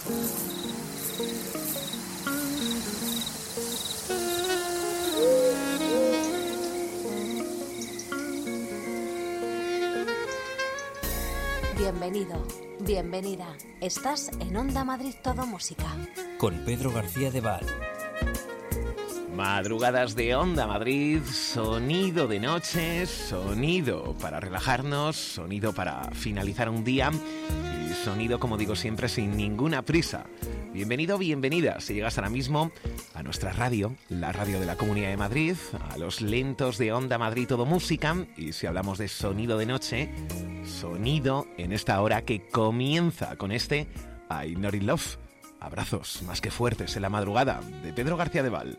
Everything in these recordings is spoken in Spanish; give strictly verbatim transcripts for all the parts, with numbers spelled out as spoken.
Bienvenido, bienvenida. Estás en Onda Madrid Todo Música. Con Pedro García de Val. Madrugadas de Onda Madrid, sonido de noche, sonido para relajarnos, sonido para finalizar un día y sonido, como digo siempre, sin ninguna prisa. Bienvenido, bienvenida, si llegas ahora mismo a nuestra radio, la radio de la Comunidad de Madrid, a los lentos de Onda Madrid Todo Música, y si hablamos de sonido de noche, sonido en esta hora que comienza con este I Not In Love. Abrazos más que fuertes en la madrugada de Pedro García de Val.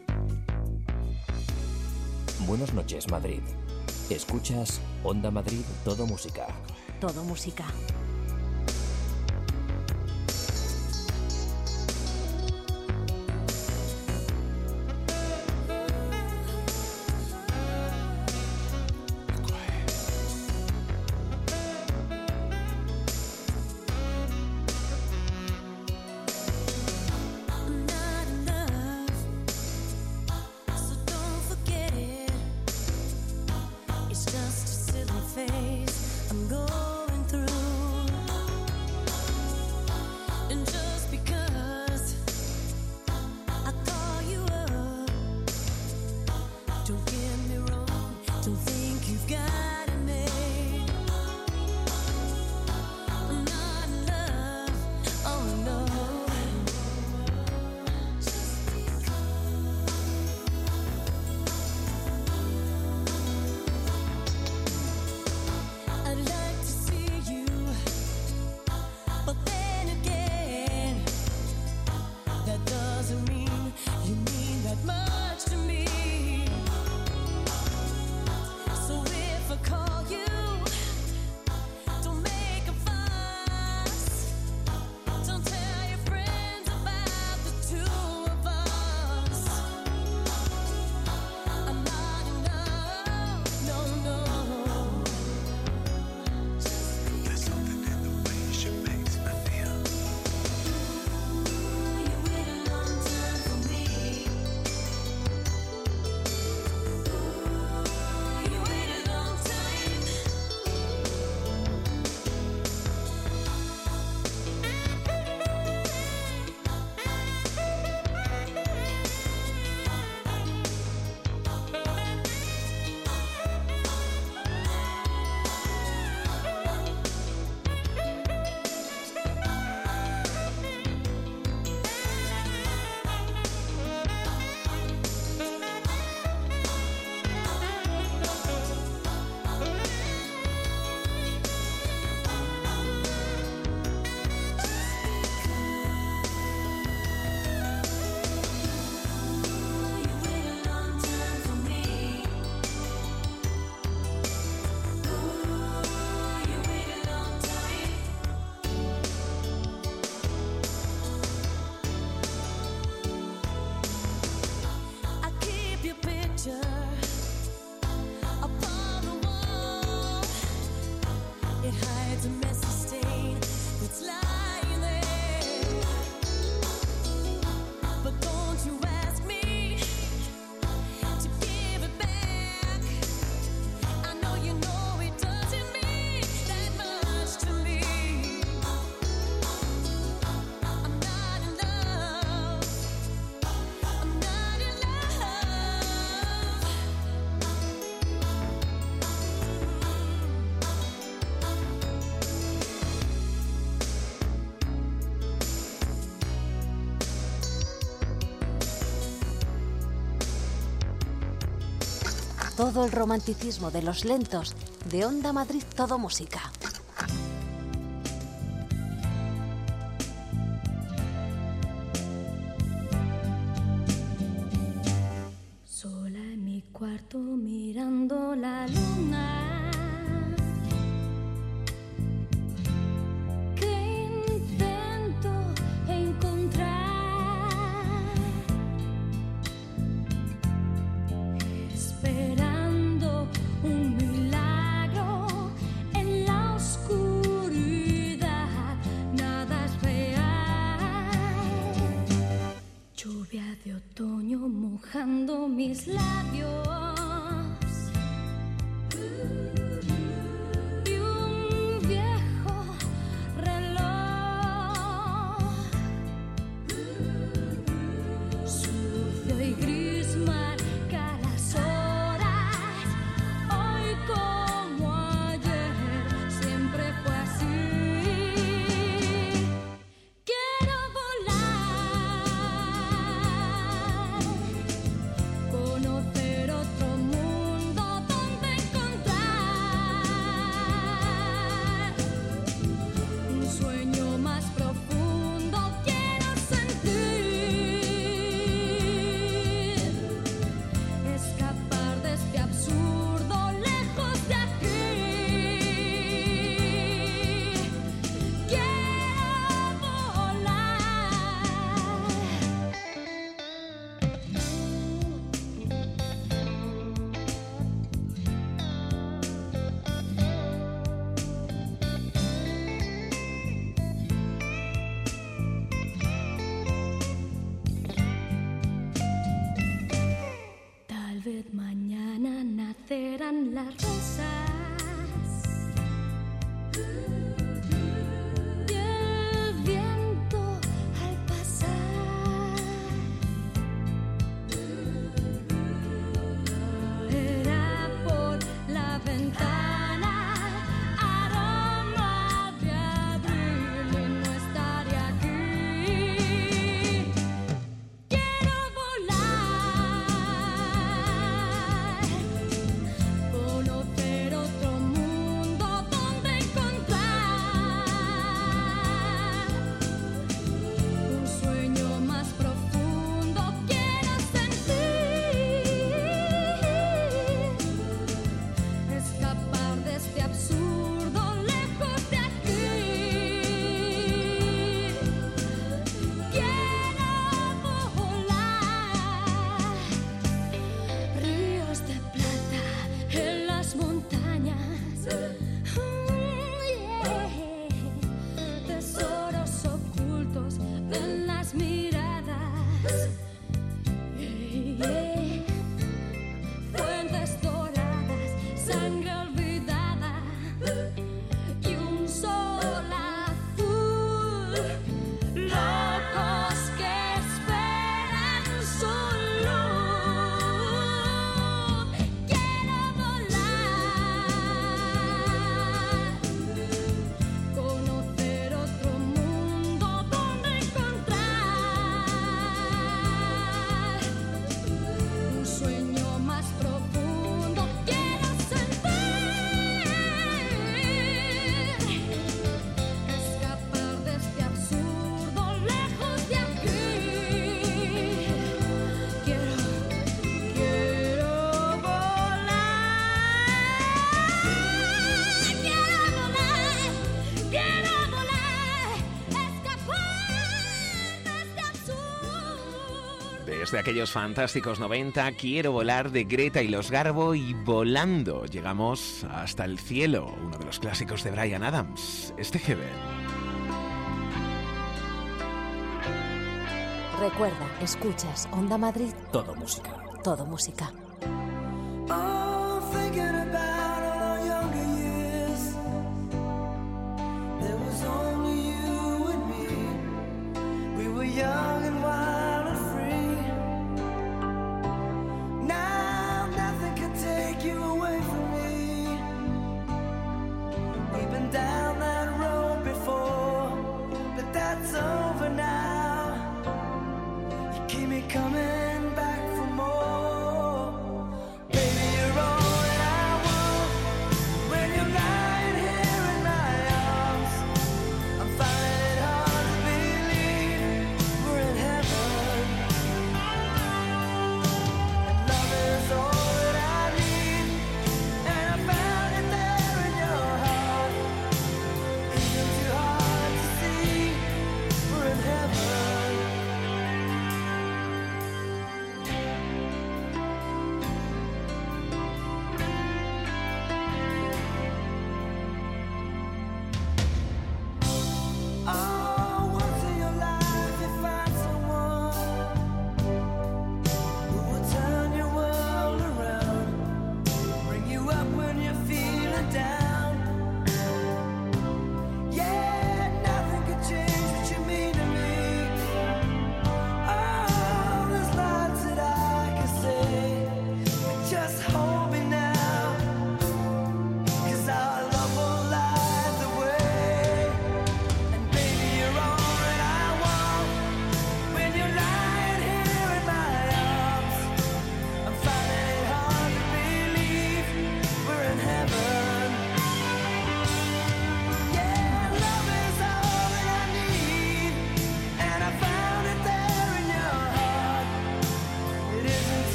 Buenas noches, Madrid. Escuchas Onda Madrid Todo Música. Todo Música. Todo el romanticismo de los lentos de Onda Madrid Todo Música. Sola en mi cuarto mirando la luna. Oscuridad, nada es real. mojando mis labios. Y un viejo reloj, sucio y gris, marca las horas. Hoy como ayer, siempre fue así. Quiero volar, conocer otro mundo donde encontrar un sueño más profundo. Quiero sentir, escapar de este absurdo, lejos de aquí. Quiero volar. Tal vez mañana nacerán las rosas y el viento al pasar era por la ventana, aroma de abril y no estaré aquí. Quiero volar, conocer otro mundo donde encontrar un sueño más profundo. Quiero sentir, escapar de este absurdo, lejos de aquí. Quiero volar, ríos de plata en las montañas, mm, yeah. Tesoros ocultos en las miradas, yeah, yeah. Fuentes doradas, sangre olvidada y un sol azul. Locos que esperan su luz. Quiero volar, conocer otro mundo donde encontrar un sueño más profundo. Quiero sentir, escapar de este absurdo, lejos de aquí. Quiero, quiero volar, quiero volar, quiero volar, escapar de este absurdo. Desde aquellos fantásticos noventa, Quiero volar, de Greta y los Garbo, y volando llegamos hasta el cielo, uno de los clásicos de Bryan Adams, este Heaven. Recuerda, escuchas Onda Madrid, Todo música. todo música. Oh, thinking about all our younger years, there was only you and me. We were young and wild and free. Now nothing can take you away from me. We've been down that road before, but that's over now. You keep me coming back for more.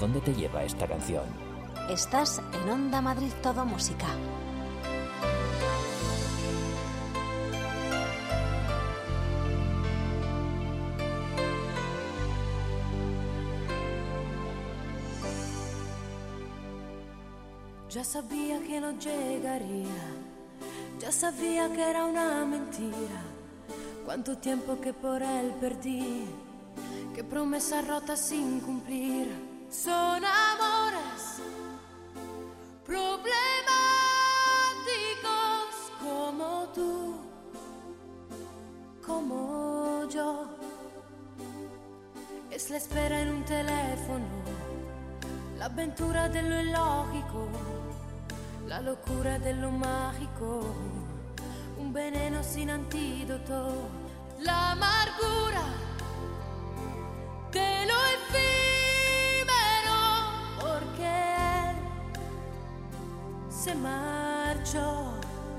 dónde te lleva esta canción. Estás en Onda Madrid Todo Música. Ya sabía que no llegaría, ya sabía que era una mentira. Cuánto tiempo que por él perdí, qué promesas rotas sin cumplir. Son amores problemáticos como tú, como yo. Es la espera en un teléfono, la aventura de lo ilógico, la locura de lo mágico, un veneno sin antídoto, la amargura de lo efímero, porque él se marchó.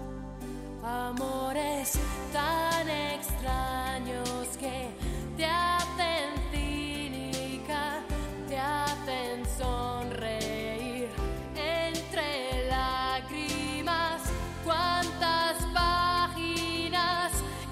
Amores tan extraños que te hacen cínica, te hacen sonreír entre lágrimas. Cuántas páginas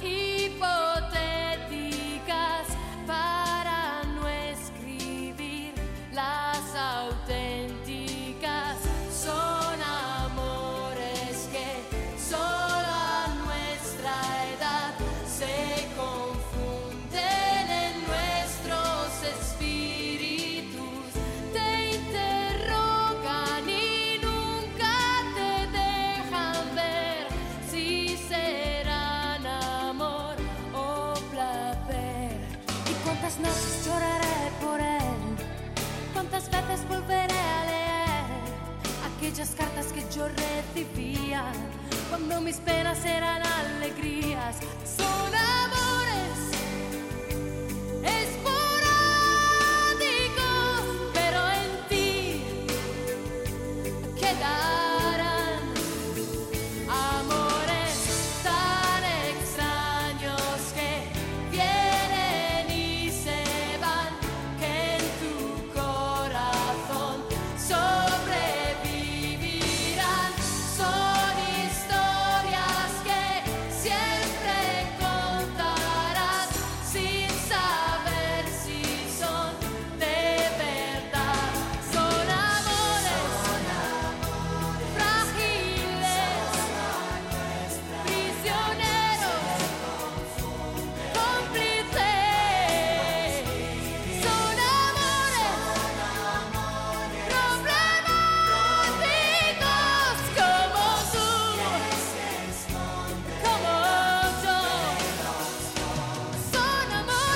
hipotéticas para no escribir las auténticas. Son amores que solo a nuestra edad se confunden en nuestros espíritus. Te interrogan y nunca te dejan ver si serán amor o placer. Y cuántas noches lloraré por él, cuántas veces volveré a leer aquellas cartas que yo recibía cuando mis penas eran alegrías. Son amores esporádicos, pero en ti quedarán. Amores tan extraños que vienen y se van, que en tu corazón sobrevivirán. Son historias que siempre contarás sin saber si son de verdad. Son amores frágiles, prisioneros, cómplices. Son amores problemáticos como tú, como yo. Son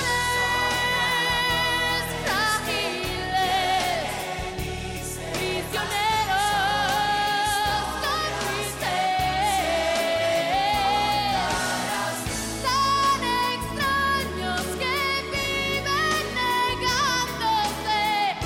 amores frágiles, prisioneros, cómplices, tan extraños que viven negándose,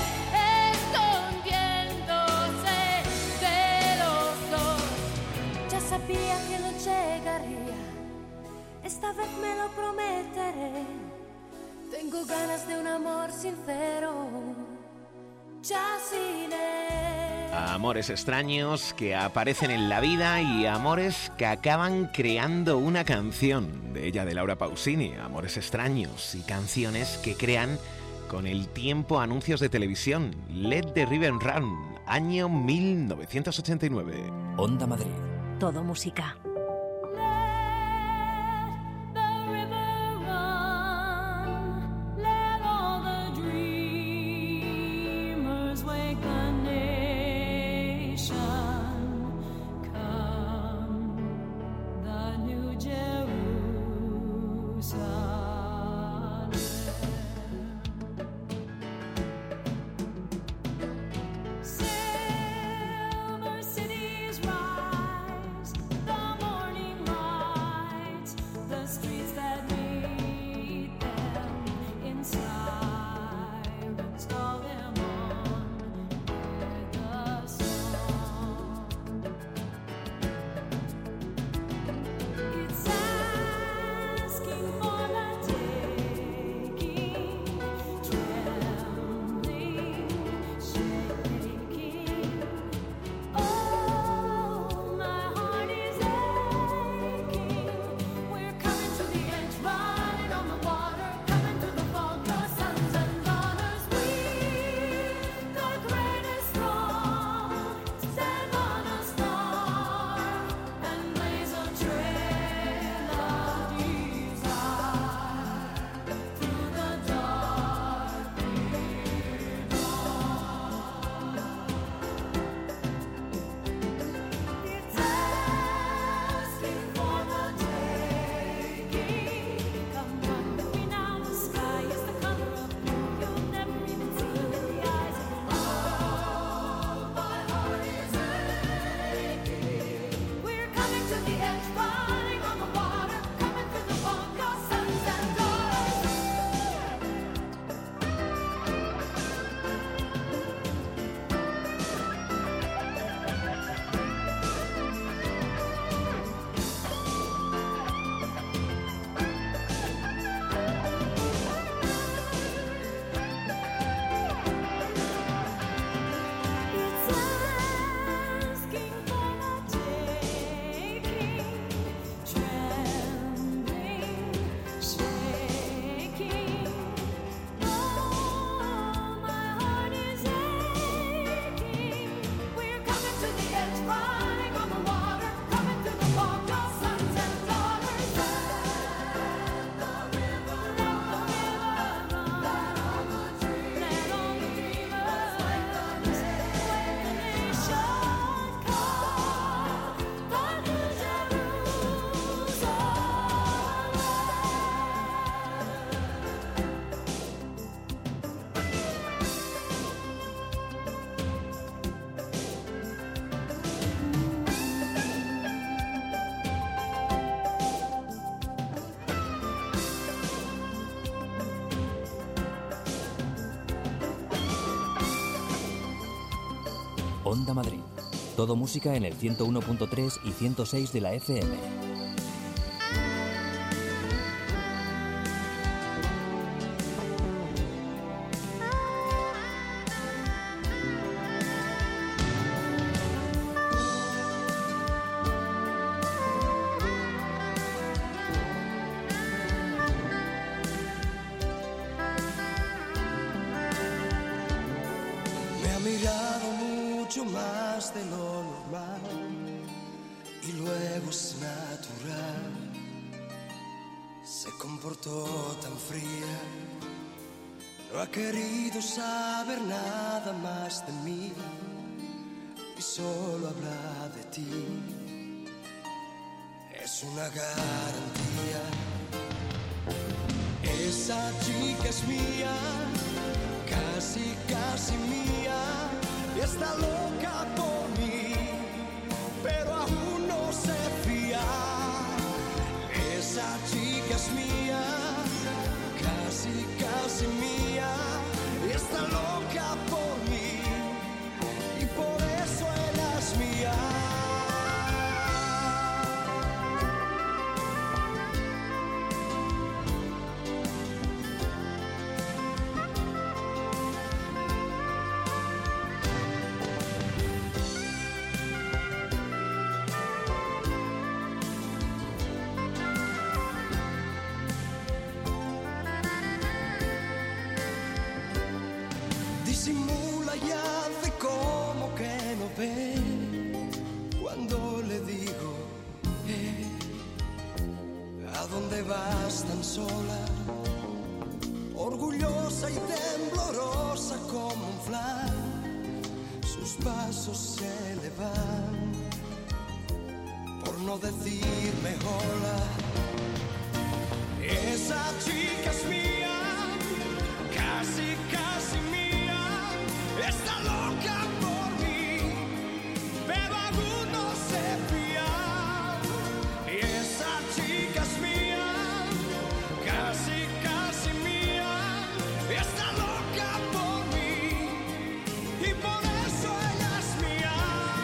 escondiéndose de los dos. Ya sabía que no llegaría, esta vez me lo prometeré. Tengo ganas de un amor sincero, ya sin él. Amores extraños que aparecen en la vida y amores que acaban creando una canción. De ella, de Laura Pausini. Amores extraños y canciones que crean con el tiempo anuncios de televisión. Let the River Run, año mil novecientos ochenta y nueve. Onda Madrid. Todo Música. Let the river run, let all the dreamers wake the nation. Come, the new Jerusalem. Silver cities rise, the Onda Madrid. Todo música en el ciento uno punto tres y ciento seis de la F M. Me ha mirado mucho más de lo normal y luego es natural. Se comportó tan fría, no ha querido saber nada más de mí y solo habla de ti. Es una garantía. Esa chica es mía, casi, casi mía, y está loca por mí, pero aún no se fía. Esa chica es mía, casi, casi mía, y está loca por mí, y por eso ella es mía. Disimula y hace como que no ve cuando le digo, eh, ¿a dónde vas tan sola? Orgullosa y temblorosa como un flan, sus pasos se le van por no decirme hola. Esa chica es mía, casi, casi mía, está loca por mí, pero aún no se fía. Y esa chica es mía, casi, casi mía, está loca por mí, y por eso ella es mía.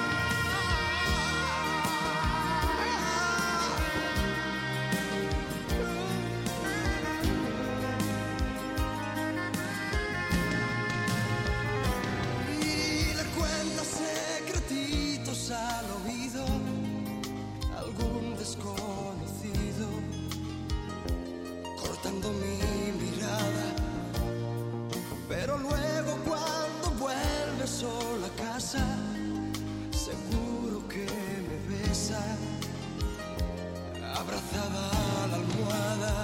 Y le cuenta secretitos al oído algún desconocido, cortando mi mirada, pero luego cuando vuelve sola a casa, seguro que me besa, abrazada a la almohada.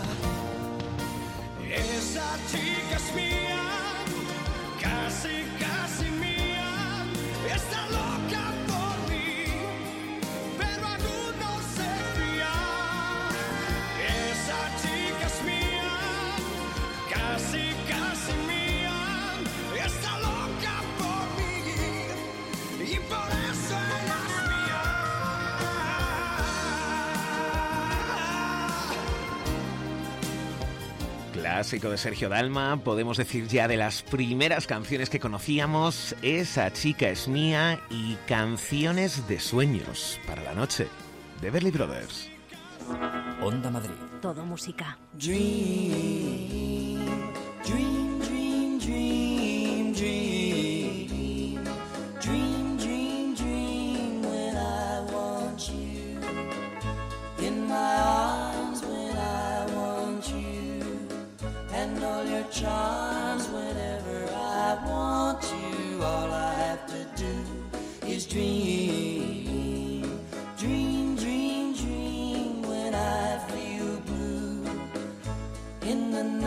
Esa chica es mía, casi, casi mía, está loca por mí, pero aún no se fía. Esa chica es mía, casi, casi mía, está loca por mí, y por eso ella es mía. Clásico de Sergio Dalma, podemos decir ya de las primeras canciones que conocíamos, Esa chica es mía y Canciones de sueños para la noche, de Everly Brothers. Onda Madrid. Todo música. Dream, dream, dream, dream, dream, dream, dream, dream when I want you in my arms, when I want you, and all your charms whenever I want you. All I have to do is dream, dream, dream, dream when I feel blue in the night.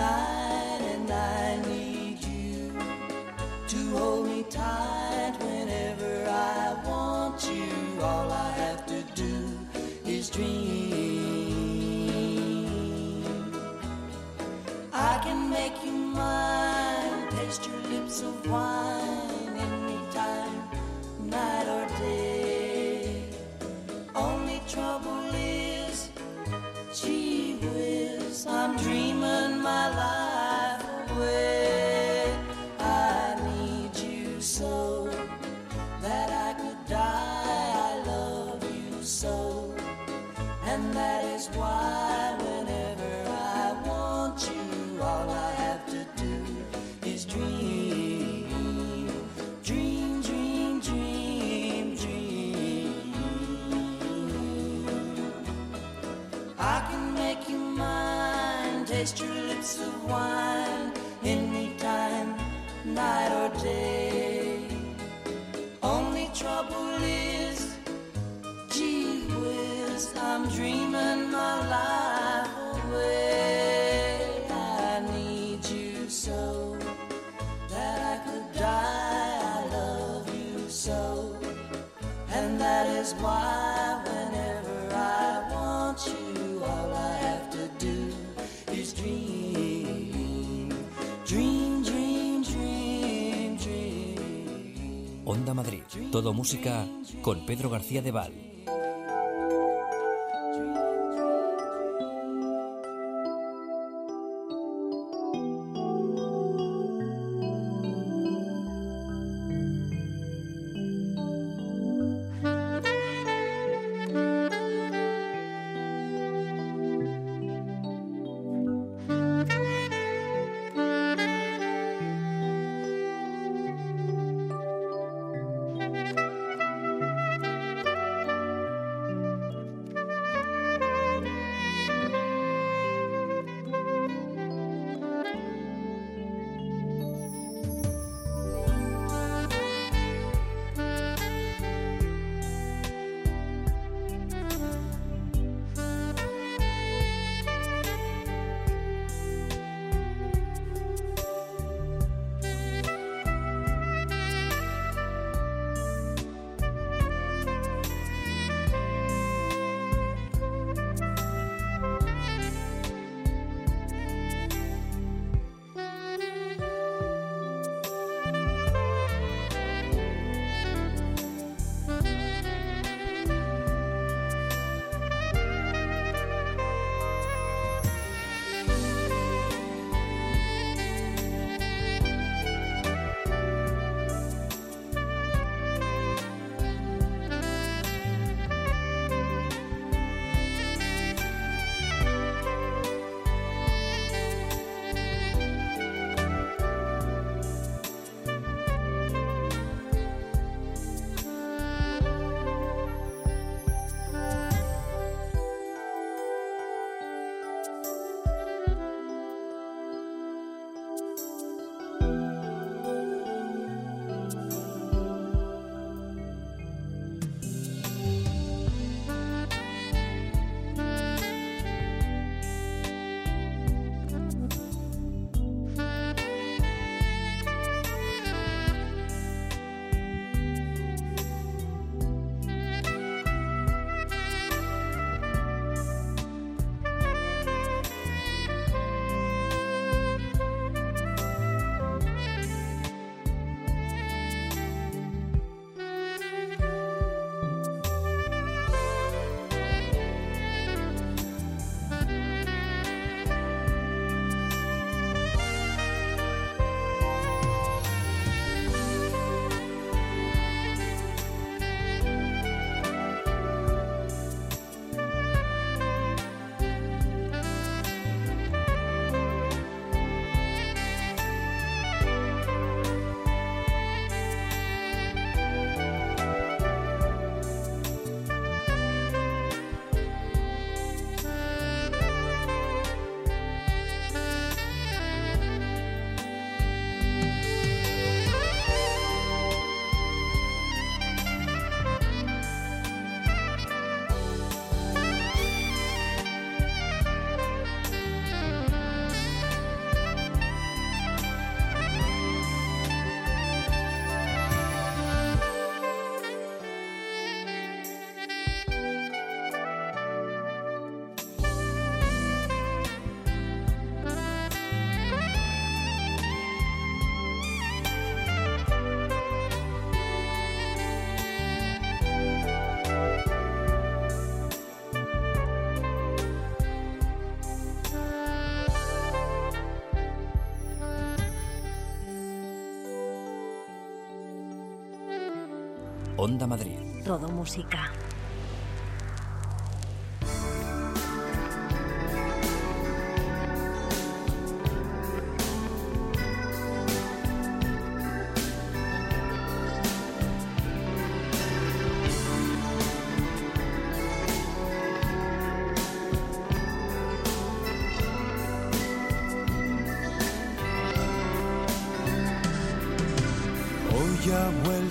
taste your lips of wine anytime, night or day. Only trouble is, gee whiz, I'm dreaming my life away. I need you so that I could die. I love you so, and that is why whenever I want you, all I have to do is dream, dream, dream, dream, dream. Onda Madrid, todo música con Pedro García de Val. Onda Madrid. Todo música.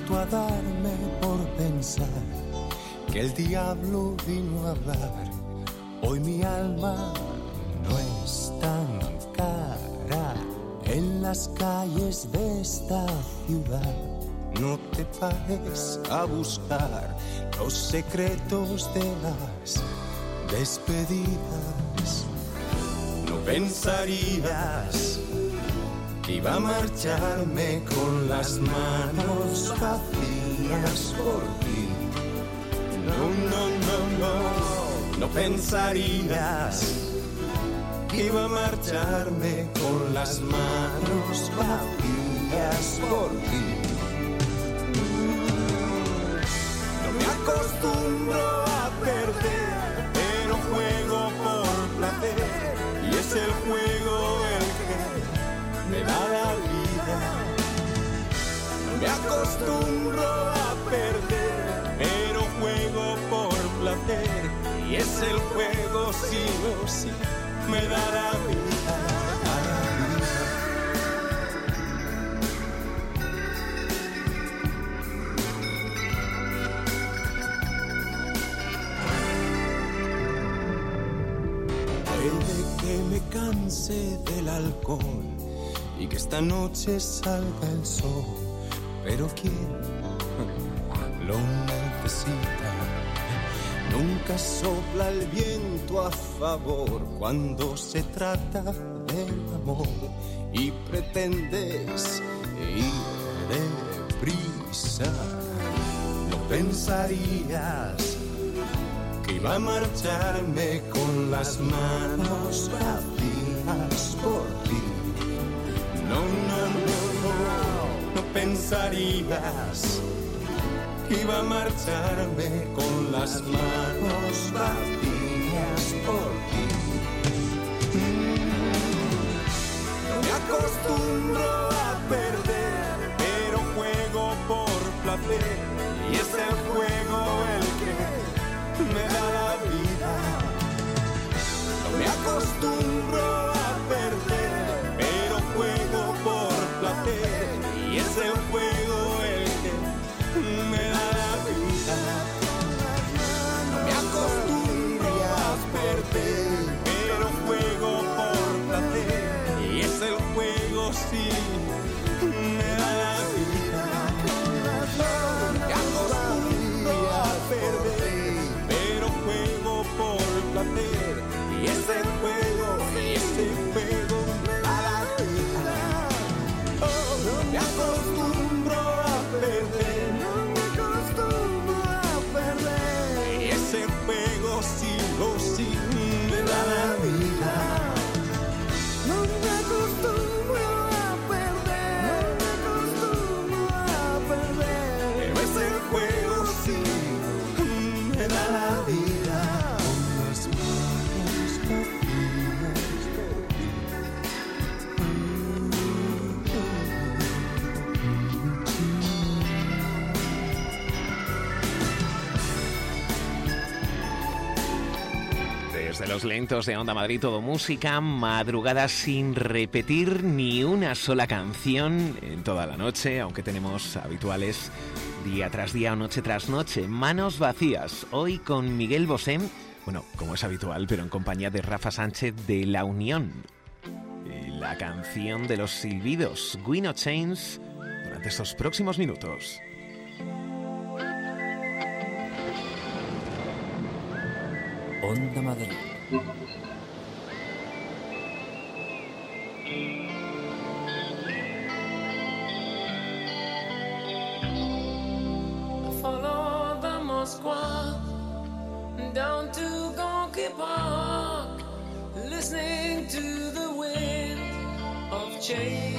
vuelto a darme por pensar que el diablo vino a hablar. Hoy mi alma no es tan cara en las calles de esta ciudad. No te pares a buscar los secretos de las despedidas. No pensarías que iba a marcharme con las manos vacías por ti. No, no, no, no, no pensarías que iba a marcharme con las manos vacías por ti. No me acostumbro a perder, pero juego por placer, y es el juego el que me da la vida. No me acostumbro a perder, pero juego por placer, y es el juego sí o sí, me da la vida. Puede que me canse del alcohol y que esta noche salga el sol, pero ¿quién lo necesita? Nunca sopla el viento a favor cuando se trata del amor y pretendes ir deprisa. No pensarías que iba a marcharme con las manos vacías por ti. No, no, no, no, no pensarías que iba a marcharme con las manos vacías por ti. No me acostumbro a perder, pero juego por placer, y es el juego el que me da la vida. No me acostumbro a perder, pero juego por placer, y es el juego el que me da la vida. No me acostumbro a perder, pero juego por placer, y es el juego sí, me da la vida. No me acostumbro a perder, pero juego por placer, y es el juego, y ese juego me da la vida. Oh, no me acostumbro a perder, no me acostumbro a perder, y ese juego sí o sí me da la vida. No me acostumbro a perder, no me acostumbro a perder, pero ese juego sí me da la vida. Con las manos vacías por ti. Desde los lentos de Onda Madrid, todo música, madrugadas sin repetir ni una sola canción en toda la noche, aunque tenemos habituales día tras día o noche tras noche. Manos vacías, hoy con Miguel Bosé, bueno, como es habitual, pero en compañía de Rafa Sánchez de La Unión. Y la canción de los silbidos, Wind of Change, durante estos próximos minutos. Onda Madrid. Follow the Moskwa down to Gonky Park, listening to the wind of change.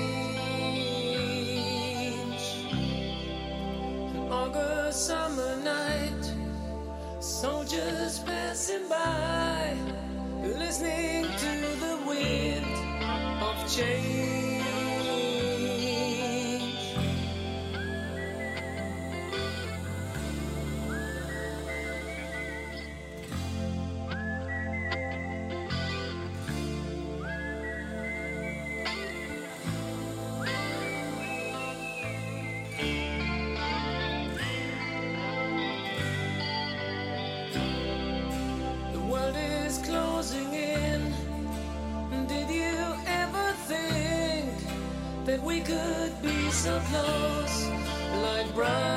An August summer night, soldiers passing by, listening to the wind of change. so close, like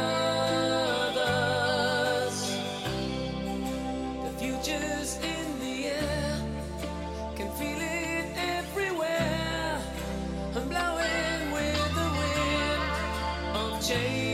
brothers. The future's in the air, can feel it everywhere. I'm blowing with the wind of change.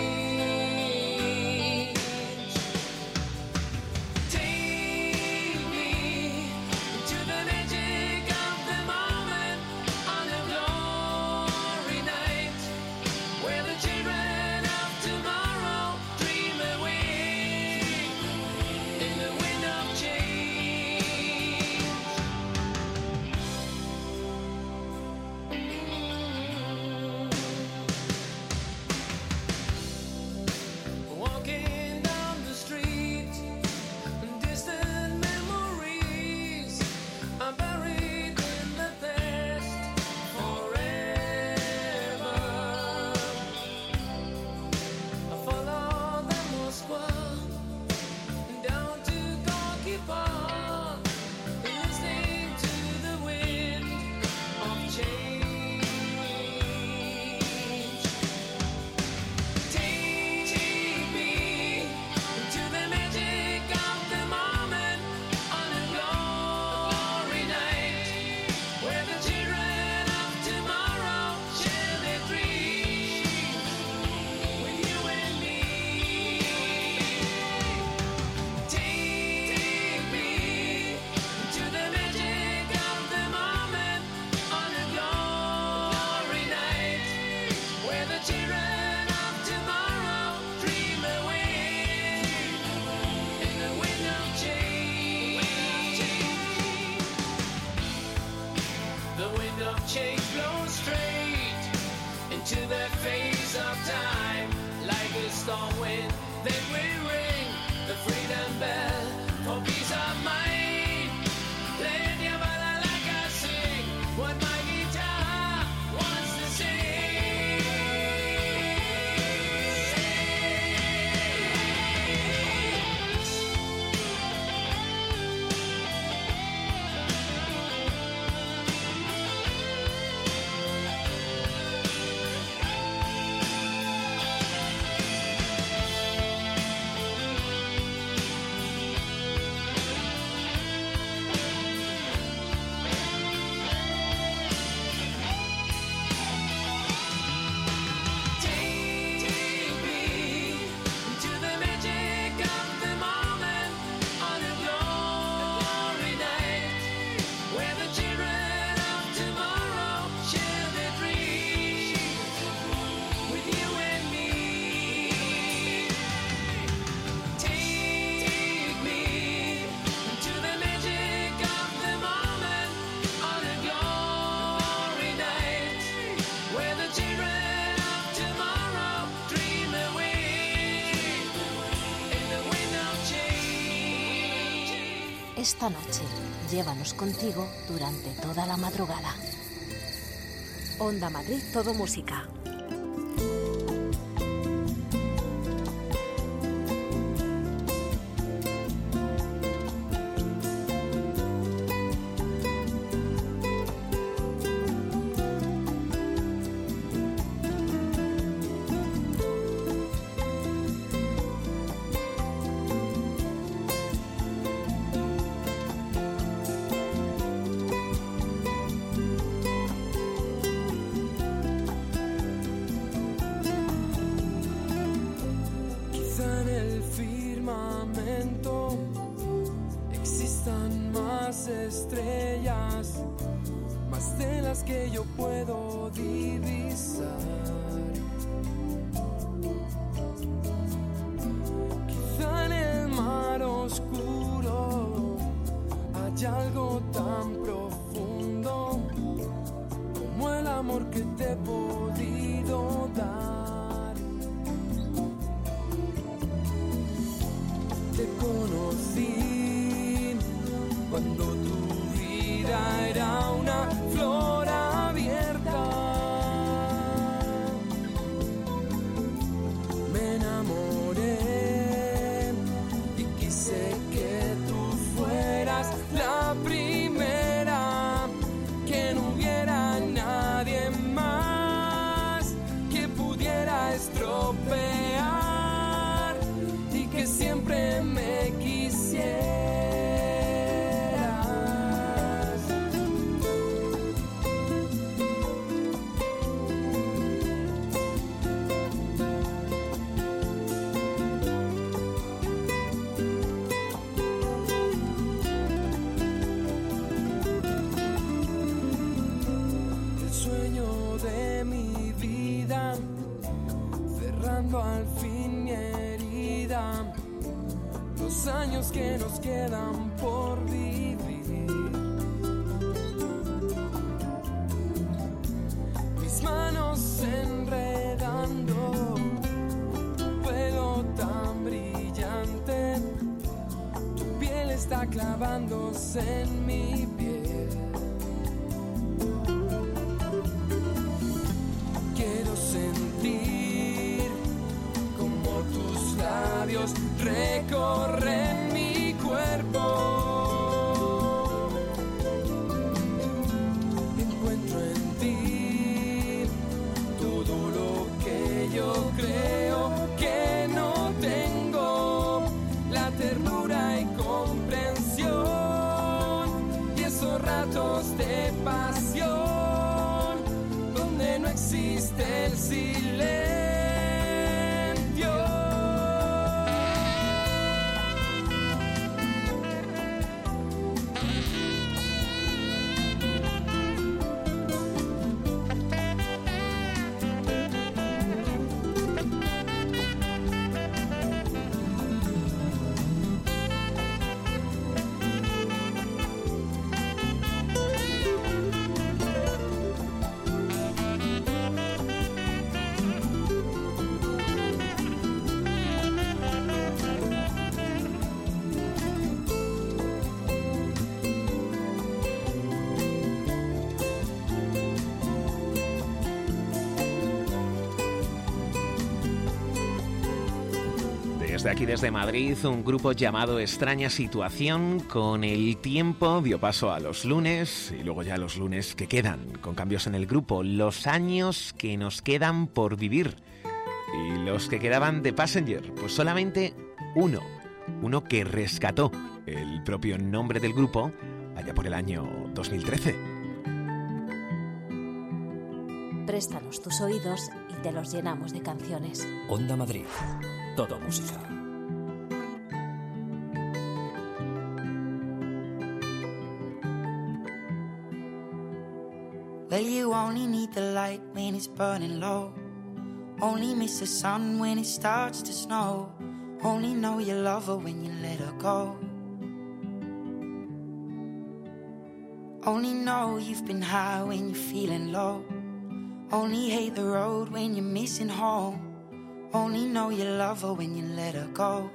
Esta noche, llévanos contigo durante toda la madrugada. Onda Madrid, todo música. Estrellas, más de las que yo puedo divisar. Quizá en el mar oscuro hay algo tan profundo como el amor que te he podido dar. Te conocí cuando tu vida era una flor abierta. Me enamoré y quise que tú fueras la primera, que no hubiera nadie más que pudiera siempre me quisieras. El sueño de mi vida, cerrando al fin mi herida, los años que nos quedan por vivir. Mis manos enredando tu pelo tan brillante, tu piel está clavándose en mi piel. Quiero sentir como tus labios recorren mi cuerpo. Encuentro en ti todo lo que yo creo que no tengo, la ternura y comprensión, y esos ratos de pasión donde no existe el silencio. Desde aquí, desde Madrid, un grupo llamado Extraña Situación, con el tiempo dio paso a los lunes y luego ya los lunes que quedan, con cambios en el grupo, los años que nos quedan por vivir. Y los que quedaban de Passenger, pues solamente uno, uno que rescató el propio nombre del grupo allá por el año dos mil trece. Préstanos tus oídos y te los llenamos de canciones. Onda Madrid. Todo música. Well, you only need the light when it's burning low. Only miss the sun when it starts to snow. Only know you love her when you let her go. Only know you've been high when you're feeling low. Only hate the road when you're missing home. Only know you love her when you let her go.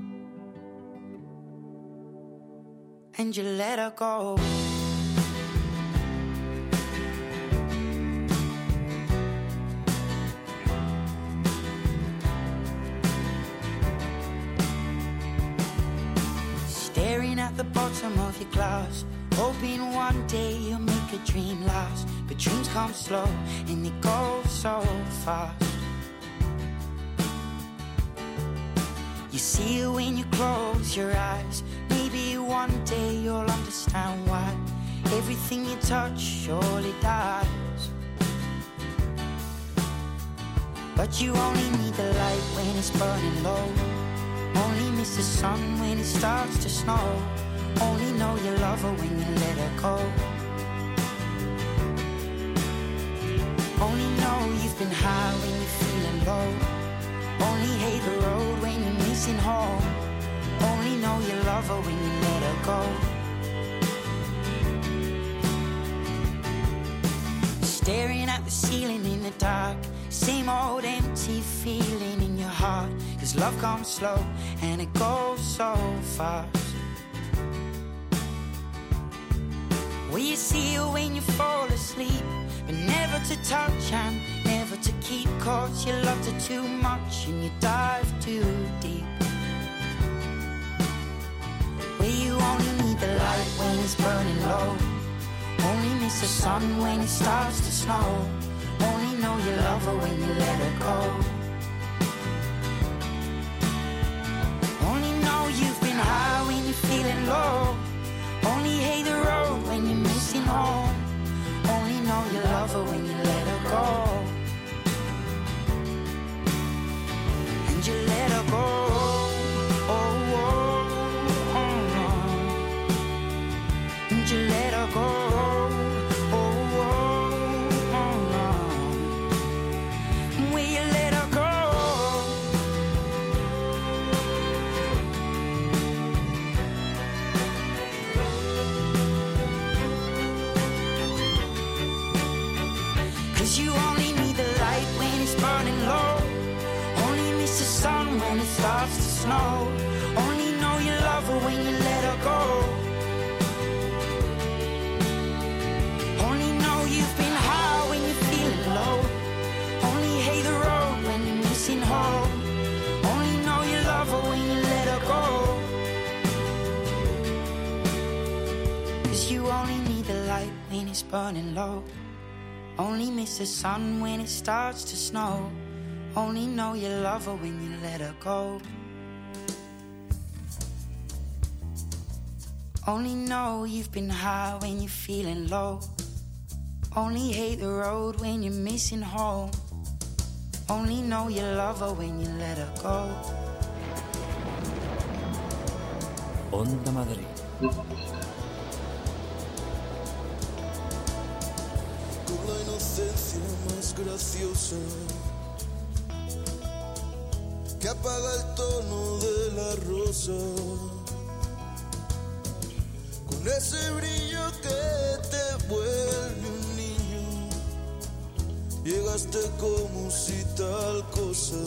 And you let her go. Staring at the bottom of your glass, hoping one day you'll make a dream last. But dreams come slow and they go so fast. You see it when you close your eyes. Maybe one day you'll understand why everything you touch surely dies. But you only need the light when it's burning low. Only miss the sun when it starts to snow. Only know you love her when you let her go. Only know you've been high when you're feeling low. Only hate the road when you're missing home. Only know you love her when you let her go. Staring at the ceiling in the dark, same old empty feeling in your heart. Cause love comes slow and it goes so fast. Well, you see her when you fall asleep, but never to touch and never to keep. Cause you loved her too much and you dive too deep. Well, you only need the light when it's burning low. Only miss the sun when it starts to snow. Only know you love her when you let her go. you're feeling low. Only hate the road when you're missing home. Only know you love her when you let her go. And you let her go. Oh, oh, oh, oh. And you let her go. Oh, oh, oh, oh. Will you let her go? You only need the light when it's burning low. Only miss the sun when it starts to snow. Only know you love her when you let her go. Only know you've been high when you're feeling low. Only hate the road when you're missing home. Only know you love her when you let her go. 'Cause you only need the light when it's burning low. Only miss the sun when it starts to snow. Only know you love her when you let her go. Only know you've been high when you're feeling low. Only hate the road when you're missing home. Only know you love her when you let her go. Onda Madrid. Con la inocencia más graciosa que apaga el tono de la rosa, con ese brillo que te vuelve un niño, llegaste como si tal cosa.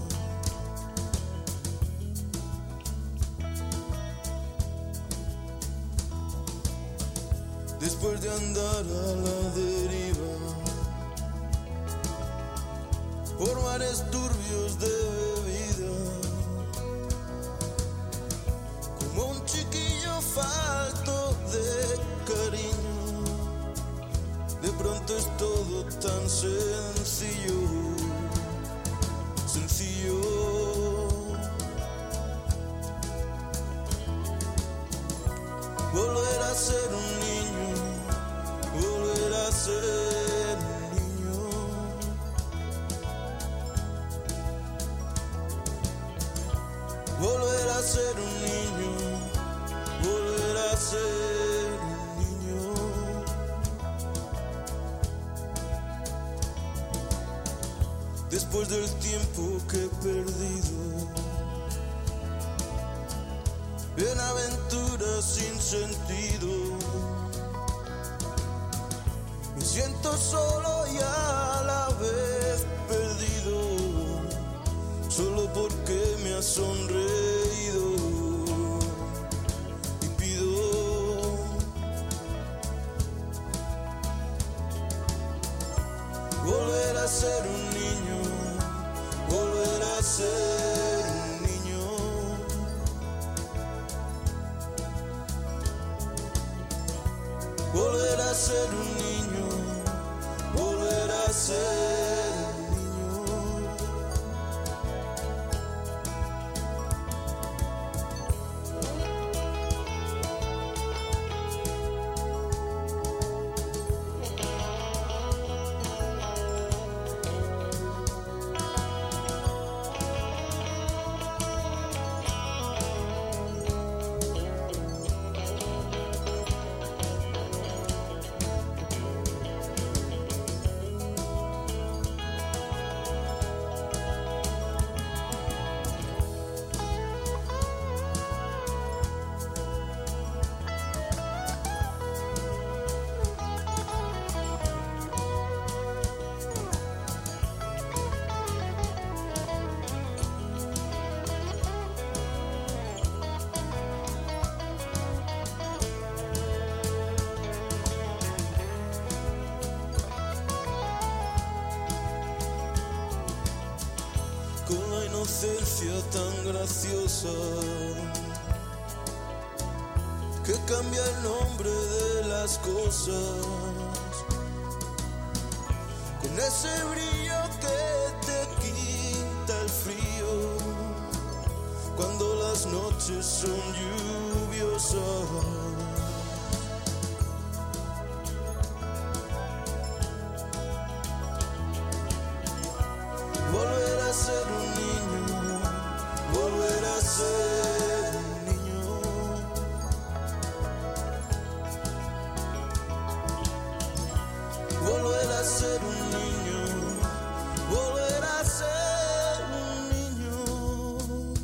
Después de andar a la deriva por mares turbios de bebida, como un chiquillo falto de cariño, de pronto es todo tan sencillo, sencillo. Volver a ser un niño, volver a ser un niño. Volver a ser un niño, volver a ser un niño. Después del tiempo que he perdido en aventuras sin sentido, me siento solo y a la vez perdido, solo porque me has sonreído. Y pido volver a ser un niño, volver a ser un niño. Volver a ser un niño, volver a ser un niño. Con la inocencia tan graciosa que cambia el nombre de las cosas, con ese brillo que te quita el frío cuando las noches son lluviosas. Volver a ser un niño, volver a ser un niño. Volver a ser un niño, volver a ser un niño.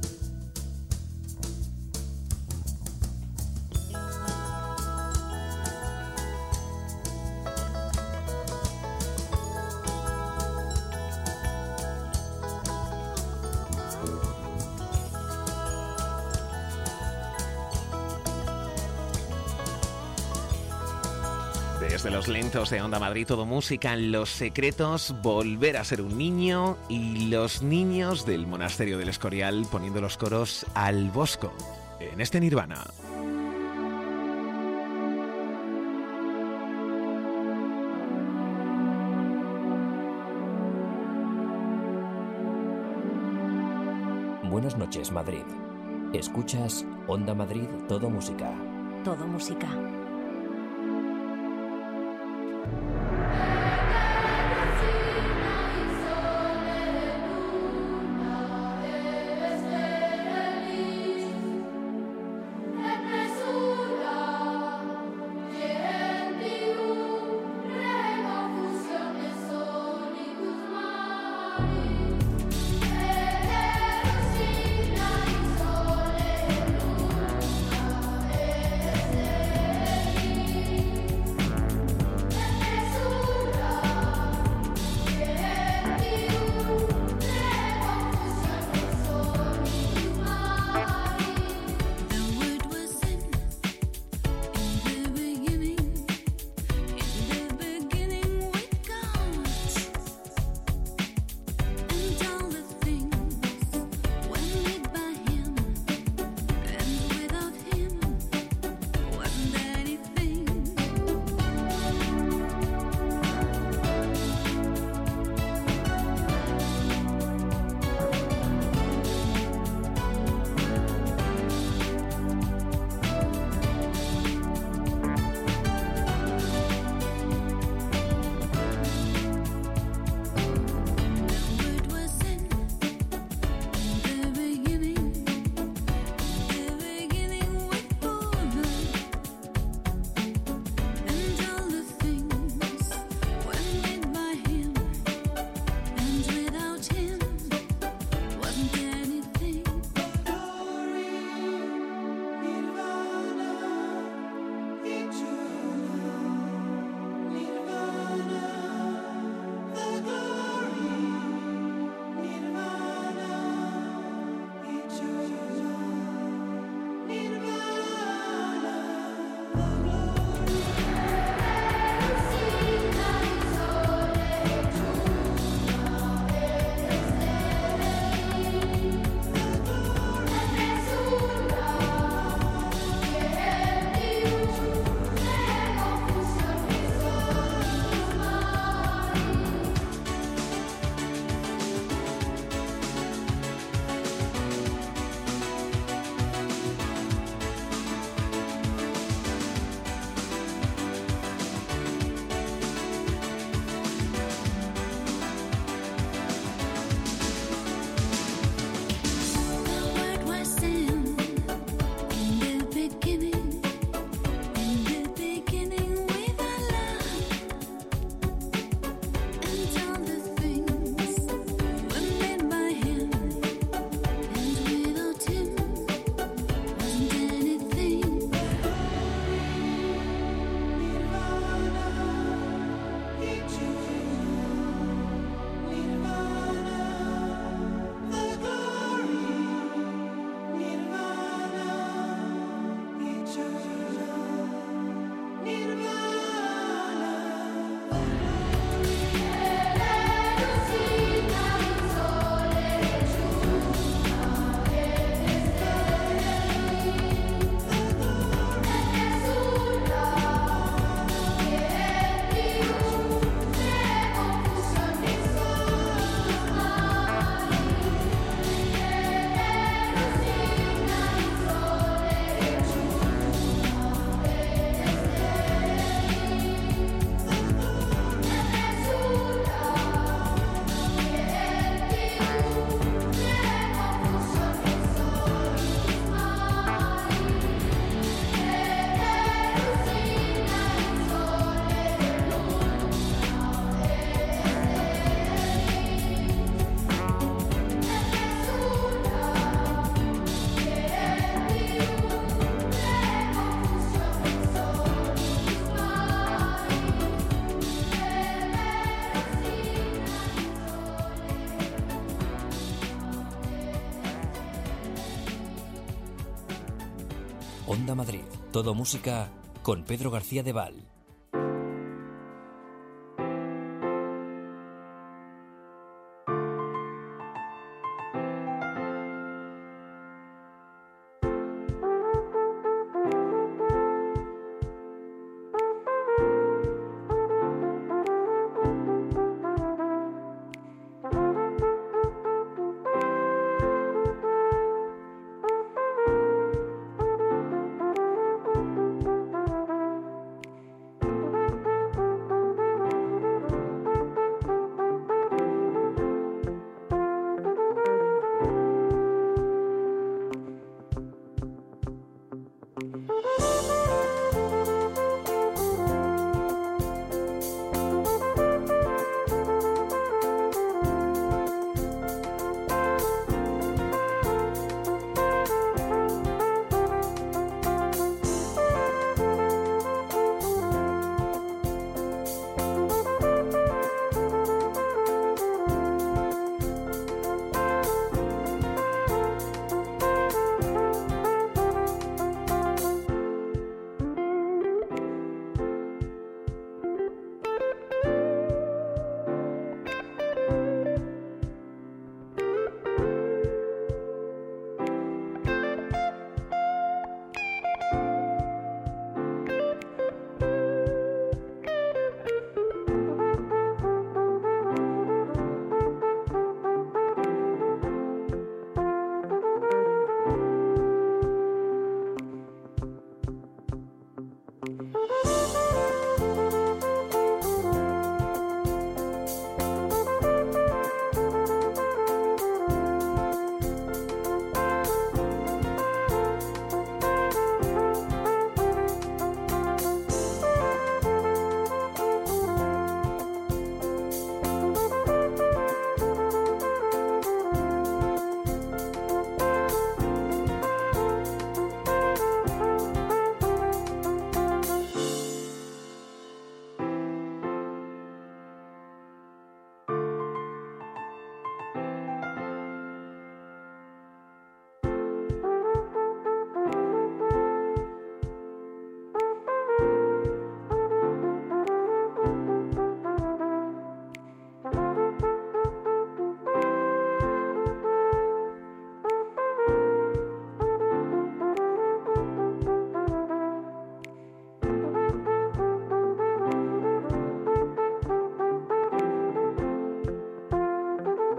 Desde los lentos de Onda Madrid, todo música, Los Secretos, Volver a ser un niño y Los niños del Monasterio del Escorial poniendo los coros al Bosco en este Nirvana. Buenas noches, Madrid. Escuchas Onda Madrid, todo música. Todo música. Thank Onda Madrid, todo música con Pedro García de Val.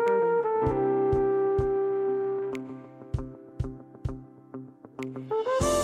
Thank you.